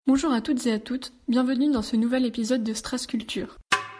Bonjour à toutes et à toutes, bienvenue dans ce nouvel épisode de Strass Culture.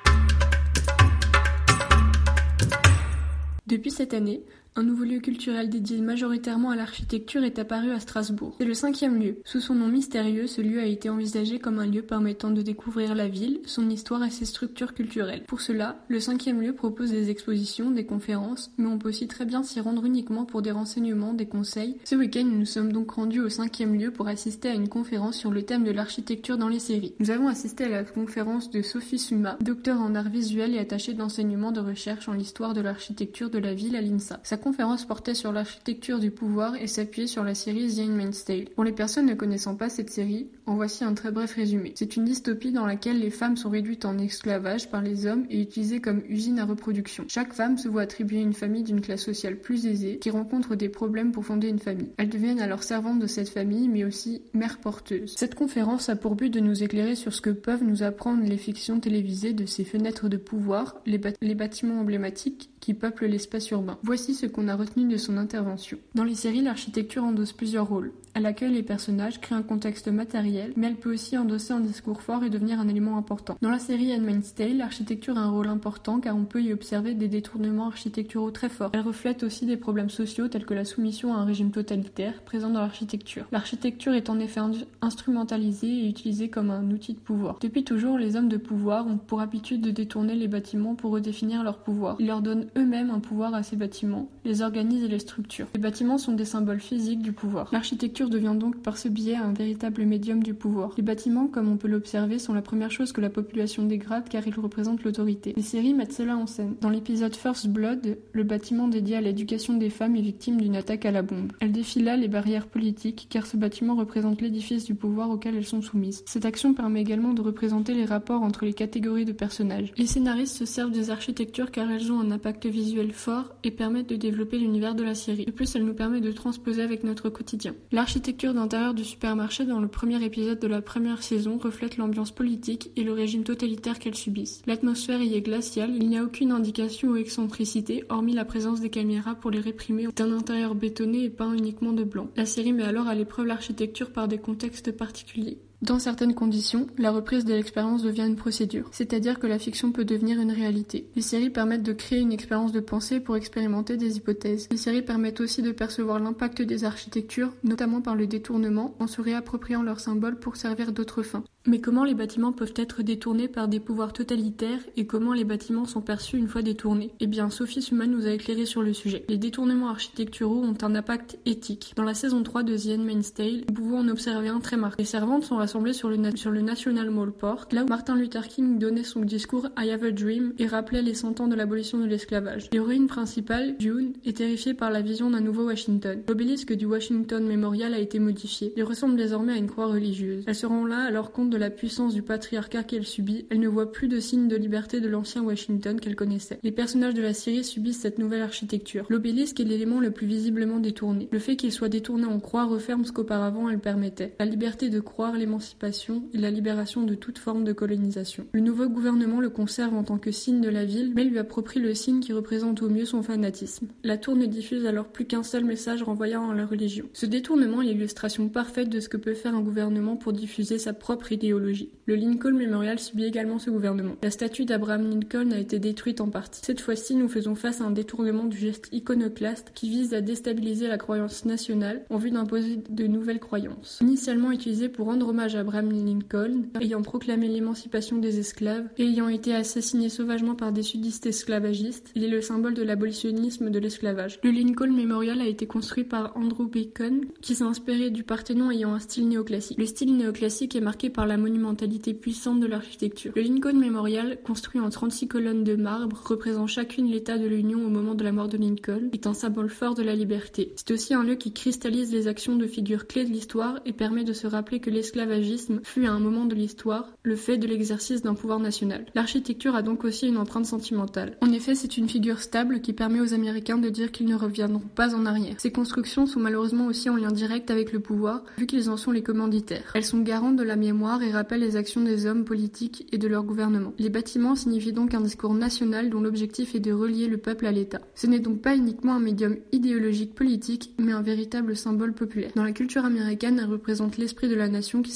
Depuis cette année, un nouveau lieu culturel dédié majoritairement à l'architecture est apparu à Strasbourg. C'est le 5e lieu. Sous son nom mystérieux, ce lieu a été envisagé comme un lieu permettant de découvrir la ville, son histoire et ses structures culturelles. Pour cela, le 5e lieu propose des expositions, des conférences, mais on peut aussi très bien s'y rendre uniquement pour des renseignements, des conseils. Ce week-end, nous nous sommes donc rendus au 5e lieu pour assister à une conférence sur le thème de l'architecture dans les séries. Nous avons assisté à la conférence de Sophie Suma, docteur en arts visuels et attachée d'enseignement de recherche en l'histoire de l'architecture de la ville à l'INSA. Sa conférence portait sur l'architecture du pouvoir et s'appuyait sur la série The Handmaid's Tale. Pour les personnes ne connaissant pas cette série, en voici un très bref résumé. C'est une dystopie dans laquelle les femmes sont réduites en esclavage par les hommes et utilisées comme usines à reproduction. Chaque femme se voit attribuer une famille d'une classe sociale plus aisée qui rencontre des problèmes pour fonder une famille. Elles deviennent alors servantes de cette famille mais aussi mères porteuses. Cette conférence a pour but de nous éclairer sur ce que peuvent nous apprendre les fictions télévisées de ces fenêtres de pouvoir, les bâtiments emblématiques qui peuplent l'espace urbain. Voici ce qu'on a retenu de son intervention. Dans les séries, l'architecture endosse plusieurs rôles. Elle accueille les personnages, crée un contexte matériel, mais elle peut aussi endosser un discours fort et devenir un élément important. Dans la série Handmaid's Tale, l'architecture a un rôle important car on peut y observer des détournements architecturaux très forts. Elle reflète aussi des problèmes sociaux tels que la soumission à un régime totalitaire présent dans l'architecture. L'architecture est en effet instrumentalisée et utilisée comme un outil de pouvoir. Depuis toujours, les hommes de pouvoir ont pour habitude de détourner les bâtiments pour redéfinir leur pouvoir. Ils leur donnent eux-mêmes un pouvoir à ces bâtiments, les organisent et les structurent. Les bâtiments sont des symboles physiques du pouvoir. L'architecture devient donc par ce biais un véritable médium du pouvoir. Les bâtiments, comme on peut l'observer, sont la première chose que la population dégrade car ils représentent l'autorité. Les séries mettent cela en scène. Dans l'épisode First Blood, le bâtiment dédié à l'éducation des femmes est victime d'une attaque à la bombe. Elle défie là les barrières politiques car ce bâtiment représente l'édifice du pouvoir auquel elles sont soumises. Cette action permet également de représenter les rapports entre les catégories de personnages. Les scénaristes se servent des architectures car elles ont un impact visuel fort et permettent de développer l'univers de la série. De plus, elle nous permet de transposer avec notre quotidien. L'architecture d'intérieur du supermarché dans le premier épisode de la première saison reflète l'ambiance politique et le régime totalitaire qu'elles subissent. L'atmosphère y est glaciale, il n'y a aucune indication ou excentricité, hormis la présence des caméras pour les réprimer d'un intérieur bétonné et peint uniquement de blanc. La série met alors à l'épreuve l'architecture par des contextes particuliers. Dans certaines conditions, la reprise de l'expérience devient une procédure, c'est-à-dire que la fiction peut devenir une réalité. Les séries permettent de créer une expérience de pensée pour expérimenter des hypothèses. Les séries permettent aussi de percevoir l'impact des architectures, notamment par le détournement, en se réappropriant leurs symboles pour servir d'autres fins. Mais comment les bâtiments peuvent être détournés par des pouvoirs totalitaires et comment les bâtiments sont perçus une fois détournés? Eh bien, Sophie Suma nous a éclairé sur le sujet. Les détournements architecturaux ont un impact éthique. Dans la saison 3 de The Handmaid's Tale, nous pouvons en observer un très marqué. Les servantes sont rassemblées sur le National Mall Park, là où Martin Luther King donnait son discours I Have a Dream et rappelait les 100 ans de l'abolition de l'esclavage. L'héroïne principale, June, est terrifiée par la vision d'un nouveau Washington. L'obélisque du Washington Memorial a été modifié. Il ressemble désormais à une croix religieuse. Elle se rend là alors compte de la puissance du patriarcat qu'elle subit. Elle ne voit plus de signes de liberté de l'ancien Washington qu'elle connaissait. Les personnages de la série subissent cette nouvelle architecture. L'obélisque est l'élément le plus visiblement détourné. Le fait qu'il soit détourné en croix referme ce qu'auparavant elle permettait. La liberté de croire, l'émancipation et la libération de toute forme de colonisation. Le nouveau gouvernement le conserve en tant que signe de la ville, mais lui approprie le signe qui représente au mieux son fanatisme. La tour ne diffuse alors plus qu'un seul message renvoyant à la religion. Ce détournement est l'illustration parfaite de ce que peut faire un gouvernement pour diffuser sa propre idéologie. Le Lincoln Memorial subit également ce gouvernement. La statue d'Abraham Lincoln a été détruite en partie. Cette fois-ci, nous faisons face à un détournement du geste iconoclaste qui vise à déstabiliser la croyance nationale en vue d'imposer de nouvelles croyances. Initialement utilisé pour rendre hommage à Abraham Lincoln, ayant proclamé l'émancipation des esclaves et ayant été assassiné sauvagement par des sudistes esclavagistes, il est le symbole de l'abolitionnisme de l'esclavage. Le Lincoln Memorial a été construit par Andrew Bacon, qui s'est inspiré du Parthénon ayant un style néoclassique. Le style néoclassique est marqué par la monumentalité puissante de l'architecture. Le Lincoln Memorial, construit en 36 colonnes de marbre, représentant chacune l'État de l'Union au moment de la mort de Lincoln, est un symbole fort de la liberté. C'est aussi un lieu qui cristallise les actions de figures clés de l'histoire et permet de se rappeler que l'esclavagisme fut à un moment de l'histoire le fait de l'exercice d'un pouvoir national. L'architecture a donc aussi une empreinte sentimentale. En effet, c'est une figure stable qui permet aux Américains de dire qu'ils ne reviendront pas en arrière. Ces constructions sont malheureusement aussi en lien direct avec le pouvoir, vu qu'ils en sont les commanditaires. Elles sont garantes de la mémoire et rappellent les actions des hommes politiques et de leur gouvernement. Les bâtiments signifient donc un discours national dont l'objectif est de relier le peuple à l'État. Ce n'est donc pas uniquement un médium idéologique politique, mais un véritable symbole populaire. Dans la culture américaine, elle représente l'esprit de la nation qui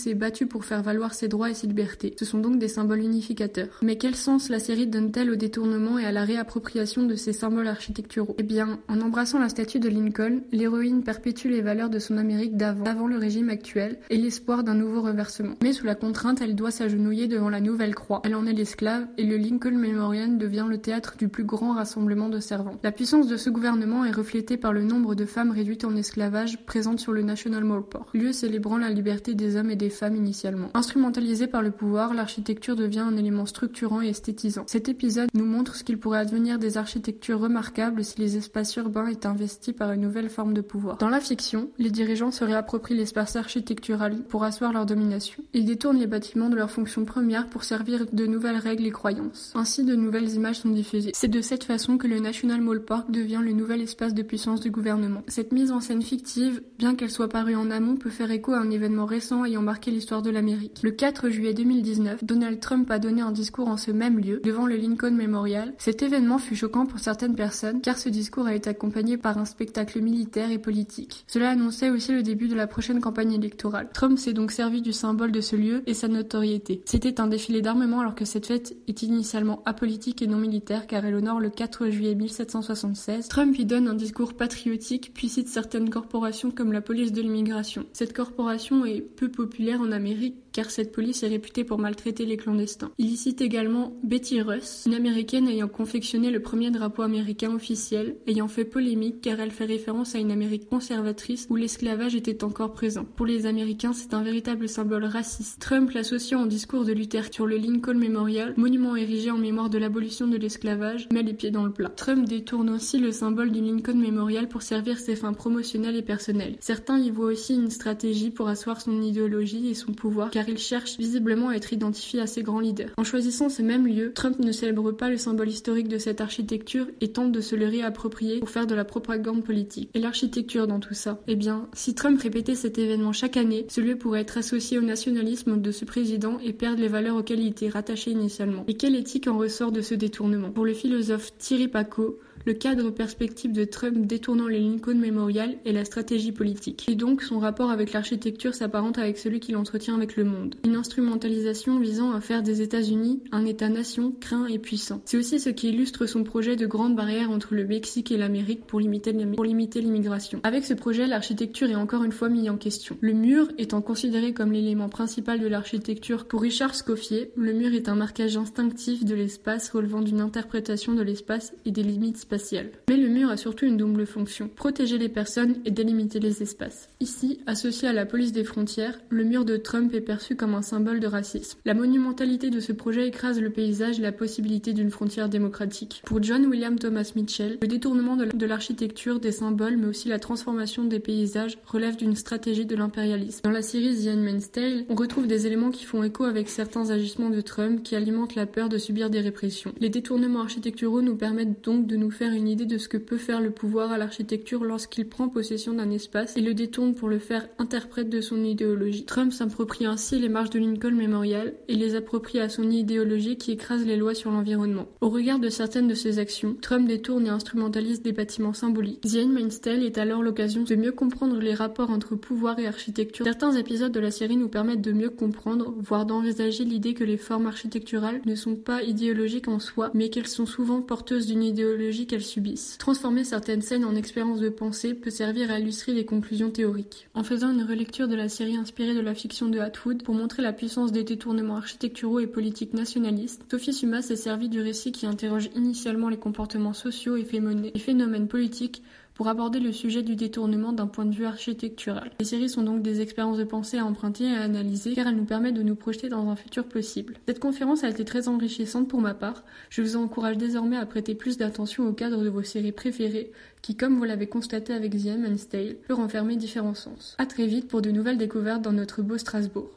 s'est battu pour faire valoir ses droits et ses libertés. Ce sont donc des symboles unificateurs. Mais quel sens la série donne-t-elle au détournement et à la réappropriation de ces symboles architecturaux? Eh bien, en embrassant la statue de Lincoln, l'héroïne perpétue les valeurs de son Amérique d'avant le régime actuel et l'espoir d'un nouveau renversement. Mais sous la contrainte, elle doit s'agenouiller devant la nouvelle croix. Elle en est l'esclave et le Lincoln Memorial devient le théâtre du plus grand rassemblement de servantes. La puissance de ce gouvernement est reflétée par le nombre de femmes réduites en esclavage présentes sur le National Mall Park, lieu célébrant la liberté des hommes et des femmes initialement. Instrumentalisée par le pouvoir, l'architecture devient un élément structurant et esthétisant. Cet épisode nous montre ce qu'il pourrait advenir des architectures remarquables si les espaces urbains étaient investis par une nouvelle forme de pouvoir. Dans la fiction, les dirigeants se réapproprient l'espace architectural pour asseoir leur domination. Ils détournent les bâtiments de leur fonction première pour servir de nouvelles règles et croyances. Ainsi, de nouvelles images sont diffusées. C'est de cette façon que le National Mall Park devient le nouvel espace de puissance du gouvernement. Cette mise en scène fictive, bien qu'elle soit parue en amont, peut faire écho à un événement récent ayant marqué l'histoire de l'Amérique. Le 4 juillet 2019, Donald Trump a donné un discours en ce même lieu, devant le Lincoln Memorial. Cet événement fut choquant pour certaines personnes, car ce discours a été accompagné par un spectacle militaire et politique. Cela annonçait aussi le début de la prochaine campagne électorale. Trump s'est donc servi du symbole de ce lieu et sa notoriété. C'était un défilé d'armement alors que cette fête est initialement apolitique et non militaire car elle honore le 4 juillet 1776. Trump y donne un discours patriotique puis cite certaines corporations comme la police de l'immigration. Cette corporation est peu populaire en Amérique car cette police est réputée pour maltraiter les clandestins. Il y cite également Betty Russ, une américaine ayant confectionné le premier drapeau américain officiel, ayant fait polémique car elle fait référence à une Amérique conservatrice où l'esclavage était encore présent. Pour les Américains, c'est un véritable symbole raciste. Trump l'associant au discours de Luther sur le Lincoln Memorial, monument érigé en mémoire de l'abolition de l'esclavage, met les pieds dans le plat. Trump détourne aussi le symbole du Lincoln Memorial pour servir ses fins promotionnelles et personnelles. Certains y voient aussi une stratégie pour asseoir son idéologie et son pouvoir car il cherche visiblement à être identifié à ses grands leaders. En choisissant ce même lieu, Trump ne célèbre pas le symbole historique de cette architecture et tente de se le réapproprier pour faire de la propagande politique. Et l'architecture dans tout ça? Eh bien, si Trump répétait cet événement chaque année, ce lieu pourrait être associé au nationalisme de ce président et perdre les valeurs auxquelles il était rattaché initialement. Et quelle éthique en ressort de ce détournement? Pour le philosophe Thierry Pacaud, le cadre perspective de Trump détournant le Lincoln Memorial est la stratégie politique. Et donc, son rapport avec l'architecture s'apparente avec celui qu'il entretient avec le monde. Une instrumentalisation visant à faire des États-Unis un État-nation craint et puissant. C'est aussi ce qui illustre son projet de grande barrière entre le Mexique et l'Amérique pour limiter l'immigration. Avec ce projet, l'architecture est encore une fois mise en question. Le mur étant considéré comme l'élément principal de l'architecture pour Richard Scoffier, le mur est un marquage instinctif de l'espace relevant d'une interprétation de l'espace et des limites spatiales. Mais le mur a surtout une double fonction, protéger les personnes et délimiter les espaces. Ici, associé à la police des frontières, le mur de Trump est perçu comme un symbole de racisme. La monumentalité de ce projet écrase le paysage et la possibilité d'une frontière démocratique. Pour John William Thomas Mitchell, le détournement de l'architecture, des symboles, mais aussi la transformation des paysages relève d'une stratégie de l'impérialisme. Dans la série The Handmaid's Tale, on retrouve des éléments qui font écho avec certains agissements de Trump qui alimentent la peur de subir des répressions. Les détournements architecturaux nous permettent donc de nous faire une idée de ce que peut faire le pouvoir à l'architecture lorsqu'il prend possession d'un espace et le détourne pour le faire interprète de son idéologie. Trump s'approprie ainsi les marches de Lincoln Memorial et les approprie à son idéologie qui écrase les lois sur l'environnement. Au regard de certaines de ses actions, Trump détourne et instrumentalise des bâtiments symboliques. The Handmaid's Tale est alors l'occasion de mieux comprendre les rapports entre pouvoir et architecture. Certains épisodes de la série nous permettent de mieux comprendre, voire d'envisager l'idée que les formes architecturales ne sont pas idéologiques en soi, mais qu'elles sont souvent porteuses d'une idéologie qu'elles subissent. Transformer certaines scènes en expériences de pensée peut servir à illustrer les conclusions théoriques. En faisant une relecture de la série inspirée de la fiction de Atwood pour montrer la puissance des détournements architecturaux et politiques nationalistes, Sophie Summa s'est servie du récit qui interroge initialement les comportements sociaux et phénomènes politiques pour aborder le sujet du détournement d'un point de vue architectural. Les séries sont donc des expériences de pensée à emprunter et à analyser car elles nous permettent de nous projeter dans un futur possible. Cette conférence a été très enrichissante pour ma part. Je vous encourage désormais à prêter plus d'attention au cadre de vos séries préférées qui, comme vous l'avez constaté avec The Handmaid's Tale, peut renfermer différents sens. À très vite pour de nouvelles découvertes dans notre beau Strasbourg.